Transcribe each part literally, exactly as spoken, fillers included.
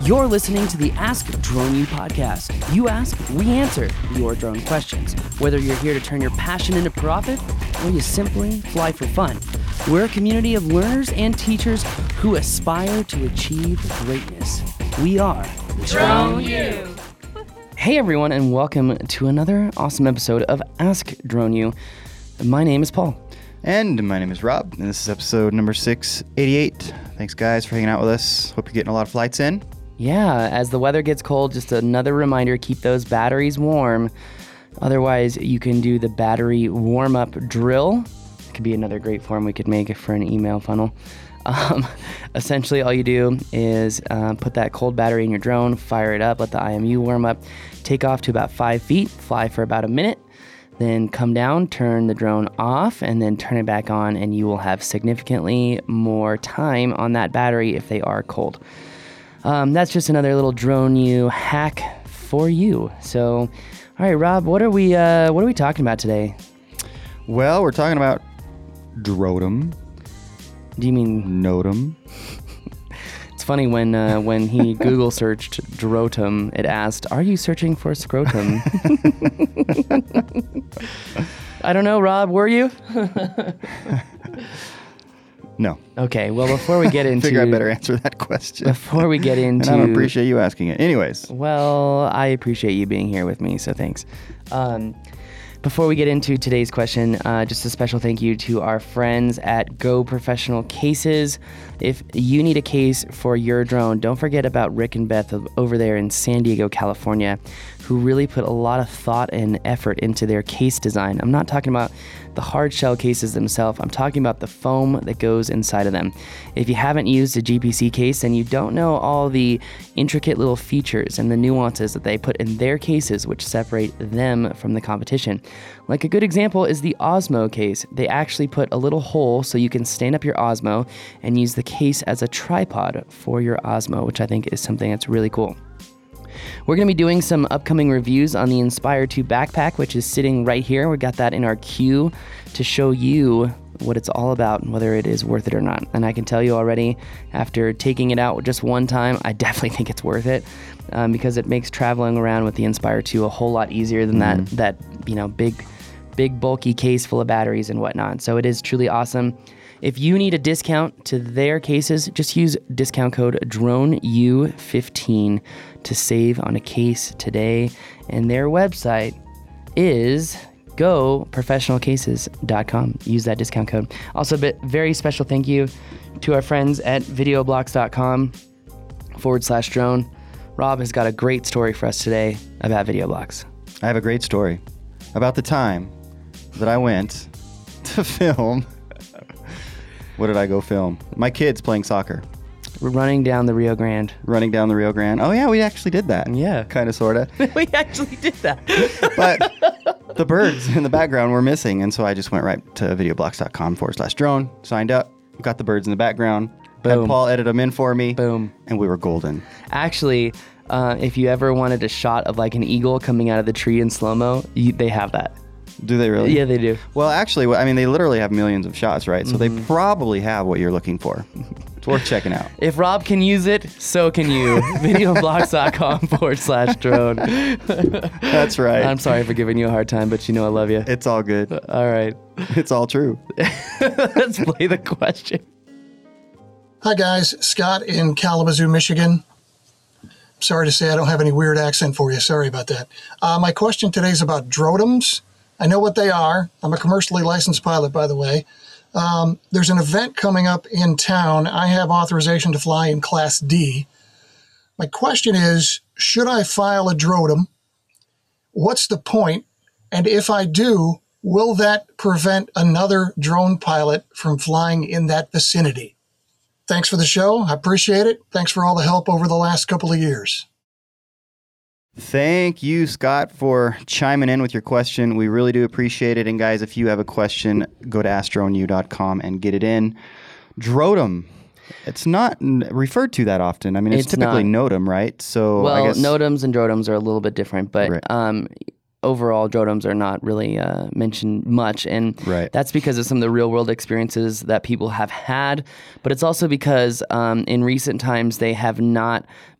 You're listening to the Ask Drone U podcast. You ask, we answer your drone questions. Whether you're here to turn your passion into profit or you simply fly for fun, we're a community of learners and teachers who aspire to achieve greatness. We are Drone U. Hey everyone, and welcome to another awesome episode of Ask Drone U. My name is Paul. And my name is Rob, and this is episode number six eighty-eight. Thanks, guys, for hanging out with us. Hope you're getting a lot of flights in. Yeah, as the weather gets cold, just another reminder, keep those batteries warm. Otherwise, you can do the battery warm-up drill. It could be another great form we could make for an email funnel. Um, essentially, all you do is uh, put that cold battery in your drone, fire it up, let the I M U warm up, take off to about five feet, fly for about a minute, then come down, turn the drone off, and then turn it back on, and you will have significantly more time on that battery if they are cold. Um, that's just another little Drone U hack for you. So, all right, Rob, what are we uh, what are we talking about today? Well, we're talking about Drotum. Do you mean Notum? It's funny when uh, when he Google searched Drotum, it asked, "Are you searching for scrotum?" I don't know, Rob. Were you? No. Okay. Well, before we get into, Figure I better answer that question. Before we get into, and I don't appreciate you asking it. Anyways. Well, I appreciate you being here with me, so thanks. Um, Before we get into today's question, uh, just a special thank you to our friends at Go Professional Cases. If you need a case for your drone, don't forget about Rick and Beth over there in San Diego, California, who really put a lot of thought and effort into their case design. I'm not talking about the hard shell cases themselves. I'm talking about the foam that goes inside of them. If you haven't used a G P C case and you don't know all the intricate little features and the nuances that they put in their cases which separate them from the competition, like a good example is the Osmo case. They actually put a little hole so you can stand up your Osmo and use the case as a tripod for your Osmo, which I think is something that's really cool. We're going to be doing some upcoming reviews on the Inspire two backpack, which is sitting right here. We got that in our queue to show you what it's all about and whether it is worth it or not. And I can tell you already, after taking it out just one time, I definitely think it's worth it um, because it makes traveling around with the Inspire two a whole lot easier than mm-hmm. that, that you know, big, big bulky case full of batteries and whatnot. So it is truly awesome. If you need a discount to their cases, just use discount code Drone U fifteen to save on a case today. And their website is go professional cases dot com. Use that discount code. Also, a very special thank you to our friends at videoblocks.com forward slash drone. Rob has got a great story for us today about VideoBlocks. I have a great story about the time that I went to film. What did I go film? My kids playing soccer. We're running down the Rio Grande. Running down the Rio Grande. Oh, yeah, we actually did that. Yeah. Kind of, sort of. We actually did that. But the birds in the background were missing, and so I just went right to videoblocks.com forward slash drone, signed up, got the birds in the background, Boom. had Paul edit them in for me. Boom. And we were golden. Actually, uh, if you ever wanted a shot of like an eagle coming out of the tree in slow-mo, you, they have that. Do they really? Yeah, they do. Well, actually, I mean, they literally have millions of shots, right? So Mm-hmm. they probably have what you're looking for. It's worth checking out. If Rob can use it, so can you. videoblocks.com forward slash drone. That's right. I'm sorry for giving you a hard time, but you know I love you. It's all good. All right. It's all true. Let's play the question. Hi, guys. Scott in Kalamazoo, Michigan. Sorry to say I don't have any weird accent for you. Sorry about that. Uh, my question today is about Drotums. I know what they are. I'm a commercially licensed pilot, by the way. Um, there's an event coming up in town. I have authorization to fly in Class D. My question is, should I file a Drotum? What's the point? And if I do, will that prevent another drone pilot from flying in that vicinity? Thanks for the show. I appreciate it. Thanks for all the help over the last couple of years. Thank you, Scott, for chiming in with your question. We really do appreciate it. And guys, if you have a question, go to ask drone u dot com and get it in. Drotum. It's not n- referred to that often. I mean, it's, It's typically not. Notum, right? So Well, I guess Notums and Drotums are a little bit different, but Right. um, overall, Drotums are not really uh, mentioned much, and Right. that's because of some of the real-world experiences that people have had, but it's also because um, in recent times they have not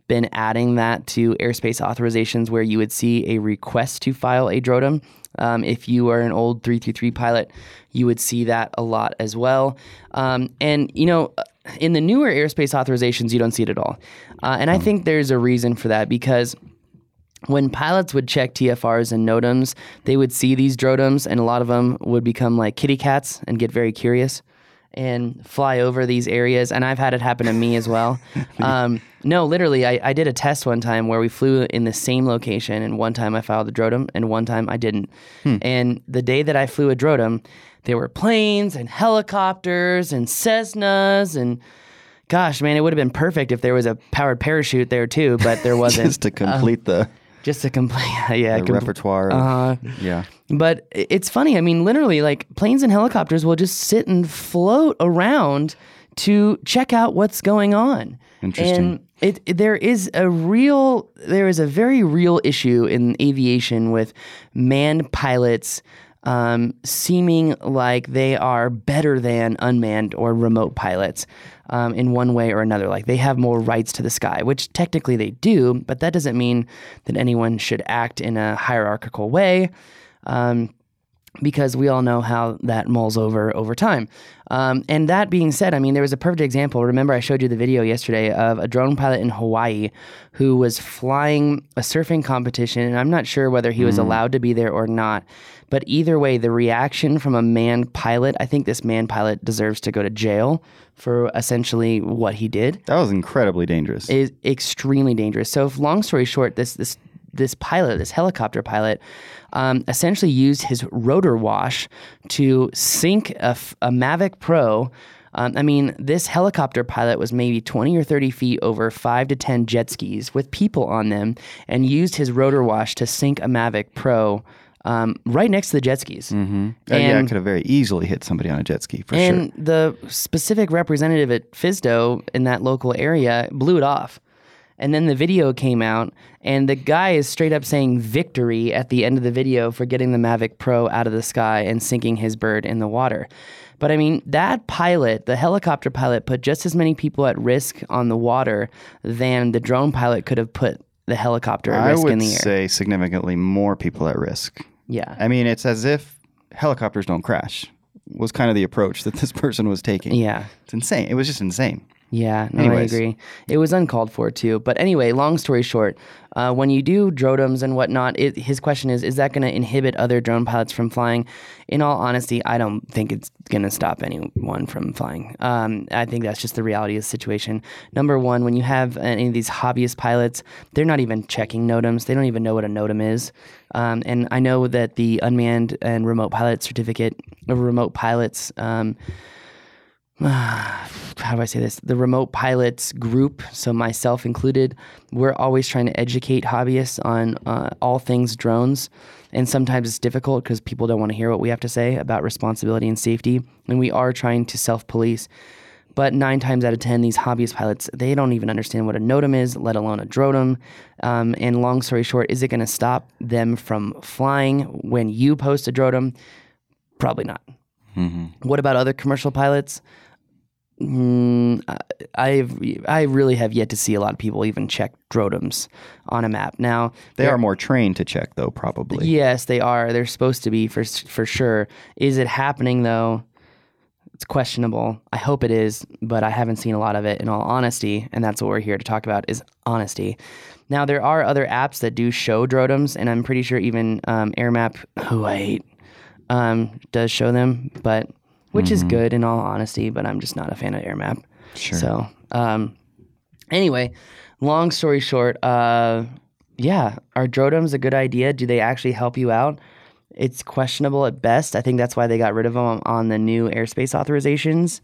been adding that to airspace authorizations where you would see a request to file a DROTM. Um, if you are an old three three three pilot, you would see that a lot as well. Um, and, you know, in the newer airspace authorizations, you don't see it at all. Uh, and I think there's a reason for that, because when pilots would check T F Rs and NOTAMs, they would see these DROTMs, and a lot of them would become like kitty cats and get very curious and fly over these areas. And I've had it happen to me as well. Um, no, literally, I, I did a test one time where we flew in the same location, and one time I filed a DROTM, and one time I didn't. Hmm. And the day that I flew a DROTM, there were planes and helicopters and Cessnas, and gosh, man, it would have been perfect if there was a powered parachute there too, but there wasn't. Just to complete um, the... Just to complete, yeah. The com- repertoire. Of, uh, yeah. But it's funny. I mean, literally, like, planes and helicopters will just sit and float around to check out what's going on. Interesting. And it, it there is a real, there is a very real issue in aviation with manned pilots um, seeming like they are better than unmanned or remote pilots. Um, in one way or another. Like, they have more rights to the sky, which technically they do, but that doesn't mean that anyone should act in a hierarchical way, um, because we all know how that mulls over over time. Um, and that being said, I mean, there was a perfect example. Remember, I showed you the video yesterday of a drone pilot in Hawaii who was flying a surfing competition, and I'm not sure whether he was mm. allowed to be there or not. But either way, the reaction from a manned pilot, I think this manned pilot deserves to go to jail for essentially what he did. That was incredibly dangerous. Is extremely dangerous. So, if, long story short, this this this pilot, this helicopter pilot, um, essentially used his rotor wash to sink a, a Mavic Pro. Um, I mean, this helicopter pilot was maybe twenty or thirty feet over five to ten jet skis with people on them, and used his rotor wash to sink a Mavic Pro um, right next to the jet skis. Mm-hmm. Uh, yeah, it could have very easily hit somebody on a jet ski, for and sure. And the specific representative at F S D O in that local area blew it off. And then the video came out, and the guy is straight up saying victory at the end of the video for getting the Mavic Pro out of the sky and sinking his bird in the water. But I mean, that pilot, the helicopter pilot, put just as many people at risk on the water than the drone pilot could have put the helicopter at risk in the air. I would say significantly more people at risk. Yeah. I mean, it's as if helicopters don't crash, was kind of the approach that this person was taking. Yeah. It's insane. It was just insane. Yeah, no, Anyways. I agree. It was uncalled for, too. But anyway, long story short, uh, when you do DROTMs and whatnot, it, his question is, is that going to inhibit other drone pilots from flying? In all honesty, I don't think it's going to stop anyone from flying. Um, I think that's just the reality of the situation. Number one, when you have any of these hobbyist pilots, they're not even checking NOTAMs. They don't even know what a NOTAM is. Um, and I know that the unmanned and remote pilot certificate of remote pilots, um, how do I say this? The remote pilots group, so myself included, we're always trying to educate hobbyists on uh, all things drones. And sometimes it's difficult because people don't want to hear what we have to say about responsibility and safety. And we are trying to self-police. But nine times out of ten, these hobbyist pilots, they don't even understand what a NOTAM is, let alone a DROTM. Um, and long story short, is it going to stop them from flying when you post a DROTM? Probably not. Mm-hmm. What about other commercial pilots? Mm, I've I really have yet to see a lot of people even check DROTMs on a map. Now they are more trained to check, though, probably. Yes, they are. They're supposed to be for for sure. Is it happening though? It's questionable. I hope it is, but I haven't seen a lot of it. In all honesty, and that's what we're here to talk about is honesty. Now there are other apps that do show DROTMs, and I'm pretty sure even um, AirMap, who I hate, um, does show them, but. Which mm-hmm. is good in all honesty, but I'm just not a fan of AirMap. Sure. So, um, anyway, long story short, uh, yeah, are DROTMs a good idea? Do they actually help you out? It's questionable at best. I think that's why they got rid of them on the new airspace authorizations.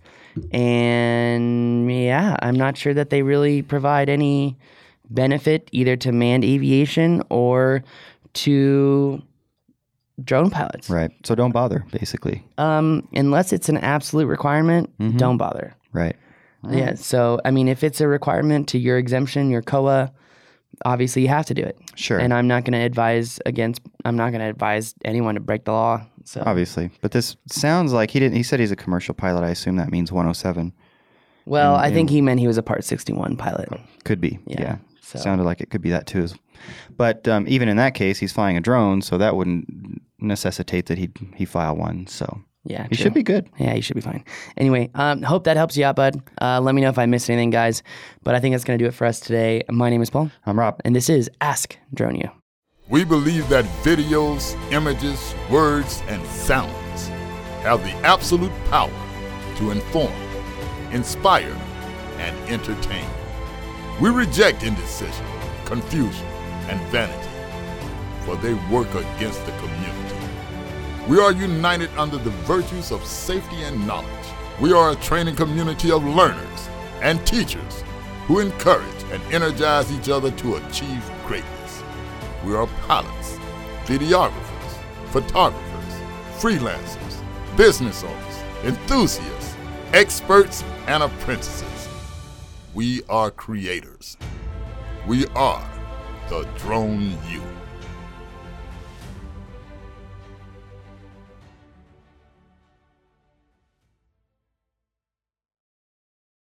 And yeah, I'm not sure that they really provide any benefit either to manned aviation or to drone pilots. Right. So don't bother, basically. Um, unless it's an absolute requirement, mm-hmm. don't bother. Right. Right. Yeah. So, I mean, if it's a requirement to your exemption, your C O A, obviously you have to do it. Sure. And I'm not going to advise against, I'm not going to advise anyone to break the law. So obviously. But this sounds like he didn't, he said he's a commercial pilot. I assume that means one oh seven. Well, and, I think and, he meant he was a Part sixty-one pilot. Could be. Yeah. yeah. So. Sounded like it could be that too. But um, even in that case, he's flying a drone, so that wouldn't necessitate that he he file one. So yeah, he true. should be good. Yeah, you should be fine. Anyway, um, hope that helps you out, bud. Uh, let me know if I missed anything, guys. But I think that's going to do it for us today. My name is Paul. I'm Rob. And this is Ask Drone U. We believe that videos, images, words, and sounds have the absolute power to inform, inspire, and entertain. We reject indecision, confusion, and vanity, for they work against the community. We are united under the virtues of safety and knowledge. We are a training community of learners and teachers who encourage and energize each other to achieve greatness. We are pilots, videographers, photographers, freelancers, business owners, enthusiasts, experts, and apprentices. We are creators. We are the Drone U.